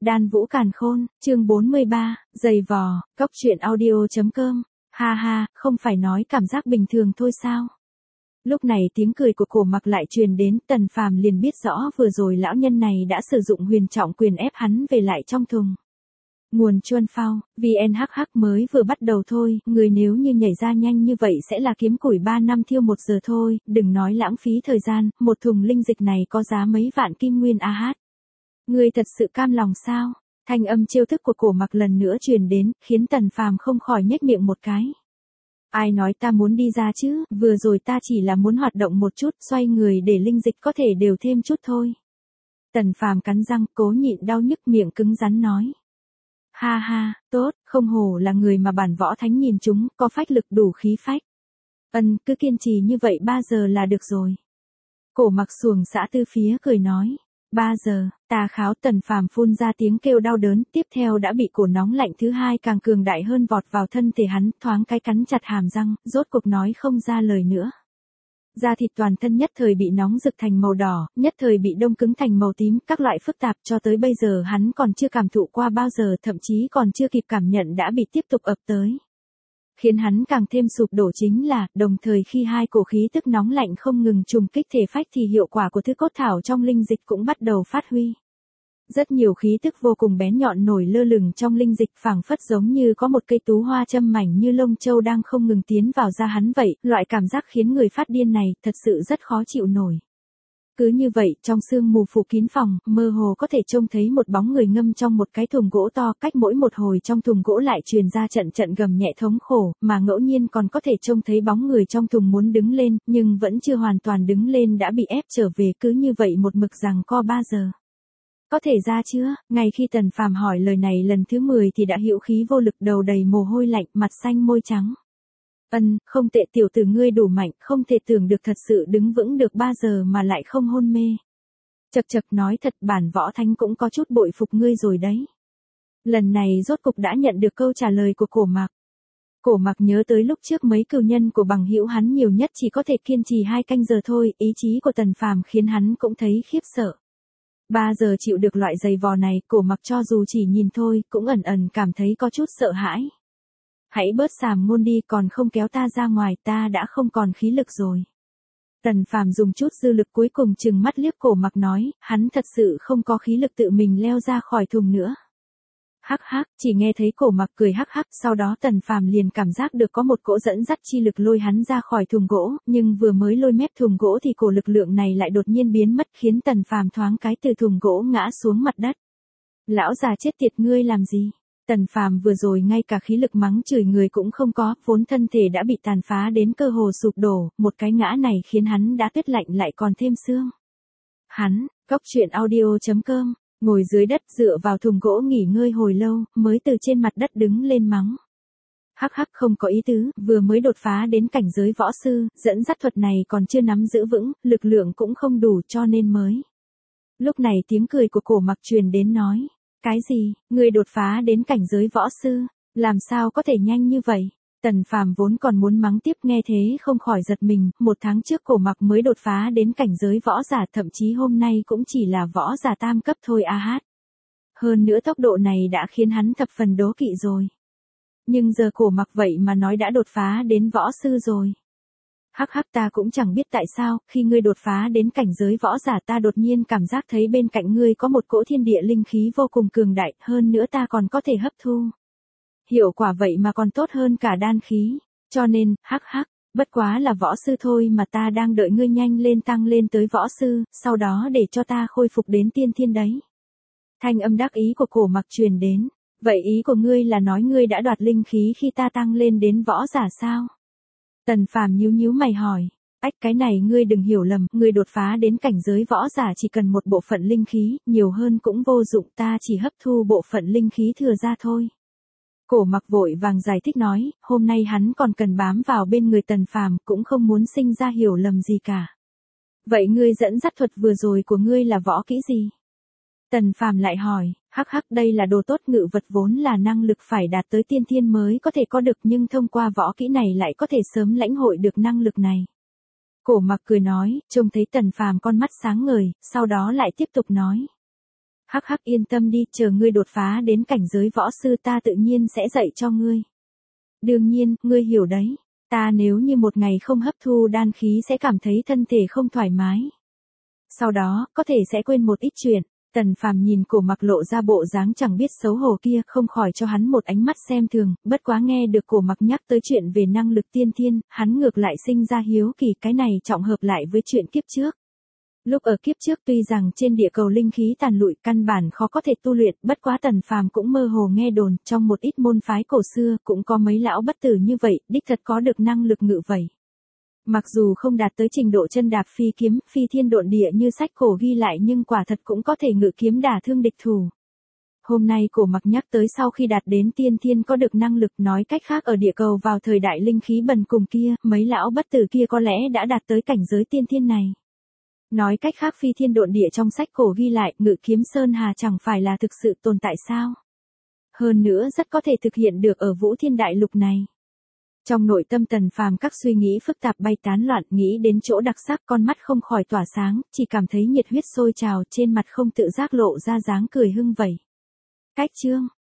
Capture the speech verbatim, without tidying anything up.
Đan Vũ Càn Khôn, chương bốn mươi ba, giày vò, cóc truyện audio.com, ha ha, không phải nói cảm giác bình thường thôi sao? Lúc này tiếng cười của Cổ Mặc lại truyền đến, Tần Phàm liền biết rõ vừa rồi lão nhân này đã sử dụng huyền trọng quyền ép hắn về lại trong thùng. Nguồn Chuân Phao, vê en hát hát mới vừa bắt đầu thôi, người nếu như nhảy ra nhanh như vậy sẽ là kiếm củi ba năm thiêu một giờ thôi, đừng nói lãng phí thời gian, một thùng linh dịch này có giá mấy vạn kim nguyên a hát. Ngươi thật sự cam lòng sao? Thanh âm chiêu thức của Cổ Mặc lần nữa truyền đến, khiến Tần Phàm không khỏi nhếch miệng một cái. Ai nói ta muốn đi ra chứ, vừa rồi ta chỉ là muốn hoạt động một chút, xoay người để linh dịch có thể đều thêm chút thôi. Tần Phàm cắn răng, cố nhịn đau nhức miệng cứng rắn nói. Ha ha, tốt, không hổ là người mà bản võ thánh nhìn chúng, có phách lực đủ khí phách. Ân, cứ kiên trì như vậy ba giờ là được rồi. Cổ Mặc xuồng xã tư phía cười nói. Ba giờ, tà kháo. Tần Phàm phun ra tiếng kêu đau đớn, tiếp theo đã bị cổ nóng lạnh thứ hai càng cường đại hơn vọt vào thân thể hắn, thoáng cái cắn chặt hàm răng, rốt cuộc nói không ra lời nữa. Da thịt toàn thân nhất thời bị nóng rực thành màu đỏ, nhất thời bị đông cứng thành màu tím, các loại phức tạp cho tới bây giờ hắn còn chưa cảm thụ qua bao giờ, thậm chí còn chưa kịp cảm nhận đã bị tiếp tục ập tới. Khiến hắn càng thêm sụp đổ chính là, đồng thời khi hai cổ khí tức nóng lạnh không ngừng trùng kích thể phách thì hiệu quả của thứ cốt thảo trong linh dịch cũng bắt đầu phát huy. Rất nhiều khí tức vô cùng bén nhọn nổi lơ lửng trong linh dịch, phảng phất giống như có một cây tú hoa châm mảnh như lông châu đang không ngừng tiến vào da hắn vậy, loại cảm giác khiến người phát điên này thật sự rất khó chịu nổi. Cứ như vậy, trong sương mù phủ kín phòng, mơ hồ có thể trông thấy một bóng người ngâm trong một cái thùng gỗ to, cách mỗi một hồi trong thùng gỗ lại truyền ra trận trận gầm nhẹ thống khổ, mà ngẫu nhiên còn có thể trông thấy bóng người trong thùng muốn đứng lên, nhưng vẫn chưa hoàn toàn đứng lên đã bị ép trở về, cứ như vậy một mực giằng co ba giờ. Có thể ra chưa? Ngay khi Tần Phàm hỏi lời này lần thứ mười thì đã hữu khí vô lực, đầu đầy mồ hôi lạnh, mặt xanh môi trắng. Ân, không tệ, tiểu tử ngươi đủ mạnh, không thể tưởng được thật sự đứng vững được ba giờ mà lại không hôn mê. Chậc chậc, nói thật bản võ thánh cũng có chút bội phục ngươi rồi đấy. Lần này rốt cục đã nhận được câu trả lời của Cổ Mặc. Cổ Mặc nhớ tới lúc trước mấy cừu nhân của bằng hữu hắn nhiều nhất chỉ có thể kiên trì hai canh giờ thôi, ý chí của Tần Phàm khiến hắn cũng thấy khiếp sợ. Ba giờ chịu được loại giày vò này, Cổ Mặc cho dù chỉ nhìn thôi, cũng ẩn ẩn cảm thấy có chút sợ hãi. Hãy bớt xàm ngôn đi, còn không kéo ta ra ngoài, ta đã không còn khí lực rồi. Tần Phàm dùng chút dư lực cuối cùng chừng mắt liếc Cổ Mặc nói, hắn thật sự không có khí lực tự mình leo ra khỏi thùng nữa. Hắc hắc, chỉ nghe thấy Cổ Mặc cười hắc hắc, sau đó Tần Phàm liền cảm giác được có một cỗ dẫn dắt chi lực lôi hắn ra khỏi thùng gỗ, nhưng vừa mới lôi mép thùng gỗ thì cổ lực lượng này lại đột nhiên biến mất, khiến Tần Phàm thoáng cái từ thùng gỗ ngã xuống mặt đất. Lão già chết tiệt, ngươi làm gì? Tần Phàm vừa rồi ngay cả khí lực mắng chửi người cũng không có, vốn thân thể đã bị tàn phá đến cơ hồ sụp đổ, một cái ngã này khiến hắn đã tuyết lạnh lại còn thêm xương. Hắn, cóc truyện audio.com, ngồi dưới đất dựa vào thùng gỗ nghỉ ngơi hồi lâu, mới từ trên mặt đất đứng lên mắng. Hắc hắc, không có ý tứ, vừa mới đột phá đến cảnh giới võ sư, dẫn dắt thuật này còn chưa nắm giữ vững, lực lượng cũng không đủ cho nên mới. Lúc này tiếng cười của Cổ Mặc truyền đến nói. Cái gì, ngươi đột phá đến cảnh giới võ sư, làm sao có thể nhanh như vậy? Tần Phàm vốn còn muốn mắng tiếp, nghe thế không khỏi giật mình, một tháng trước Cổ Mặc mới đột phá đến cảnh giới võ giả, thậm chí hôm nay cũng chỉ là võ giả tam cấp thôi a hát. Hơn nữa tốc độ này đã khiến hắn thập phần đố kỵ rồi. Nhưng giờ Cổ Mặc vậy mà nói đã đột phá đến võ sư rồi. Hắc hắc, ta cũng chẳng biết tại sao, khi ngươi đột phá đến cảnh giới võ giả ta đột nhiên cảm giác thấy bên cạnh ngươi có một cỗ thiên địa linh khí vô cùng cường đại, hơn nữa ta còn có thể hấp thu. Hiệu quả vậy mà còn tốt hơn cả đan khí, cho nên, hắc hắc, bất quá là võ sư thôi mà ta đang đợi ngươi nhanh lên tăng lên tới võ sư, sau đó để cho ta khôi phục đến tiên thiên đấy. Thanh âm đắc ý của Cổ Mặc truyền đến, vậy ý của ngươi là nói ngươi đã đoạt linh khí khi ta tăng lên đến võ giả sao? Tần Phàm nhíu nhíu mày hỏi, ách, cái này ngươi đừng hiểu lầm, ngươi đột phá đến cảnh giới võ giả chỉ cần một bộ phận linh khí, nhiều hơn cũng vô dụng, ta chỉ hấp thu bộ phận linh khí thừa ra thôi. Cổ Mặc vội vàng giải thích nói, hôm nay hắn còn cần bám vào bên người Tần Phàm, cũng không muốn sinh ra hiểu lầm gì cả. Vậy ngươi dẫn dắt thuật vừa rồi của ngươi là võ kỹ gì? Tần Phàm lại hỏi, hắc hắc, đây là đồ tốt, ngự vật vốn là năng lực phải đạt tới tiên thiên mới có thể có được, nhưng thông qua võ kỹ này lại có thể sớm lãnh hội được năng lực này. Cổ Mặc cười nói, trông thấy Tần Phàm con mắt sáng ngời, sau đó lại tiếp tục nói. Hắc hắc yên tâm đi, chờ ngươi đột phá đến cảnh giới võ sư ta tự nhiên sẽ dạy cho ngươi. Đương nhiên, ngươi hiểu đấy, ta nếu như một ngày không hấp thu đan khí sẽ cảm thấy thân thể không thoải mái. Sau đó, có thể sẽ quên một ít chuyện. Tần Phàm nhìn Cổ Mặc lộ ra bộ dáng chẳng biết xấu hổ kia, không khỏi cho hắn một ánh mắt xem thường, bất quá nghe được Cổ Mặc nhắc tới chuyện về năng lực tiên thiên, hắn ngược lại sinh ra hiếu kỳ, cái này trọng hợp lại với chuyện kiếp trước. Lúc ở kiếp trước tuy rằng trên địa cầu linh khí tàn lụi, căn bản khó có thể tu luyện, bất quá Tần Phàm cũng mơ hồ nghe đồn, trong một ít môn phái cổ xưa cũng có mấy lão bất tử như vậy, đích thật có được năng lực ngự vậy. Mặc dù không đạt tới trình độ chân đạp phi kiếm, phi thiên độn địa như sách cổ ghi lại, nhưng quả thật cũng có thể ngự kiếm đả thương địch thủ. Hôm nay Cổ Mặc nhắc tới sau khi đạt đến tiên thiên có được năng lực, nói cách khác ở địa cầu vào thời đại linh khí bần cùng kia, mấy lão bất tử kia có lẽ đã đạt tới cảnh giới tiên thiên này. Nói cách khác phi thiên độn địa trong sách cổ ghi lại, ngự kiếm sơn hà chẳng phải là thực sự tồn tại sao? Hơn nữa rất có thể thực hiện được ở Vũ Thiên Đại Lục này. Trong nội tâm Tần Phàm các suy nghĩ phức tạp bay tán loạn, nghĩ đến chỗ đặc sắc, con mắt không khỏi tỏa sáng, chỉ cảm thấy nhiệt huyết sôi trào, trên mặt không tự giác lộ ra dáng cười hưng vẩy. Cách chương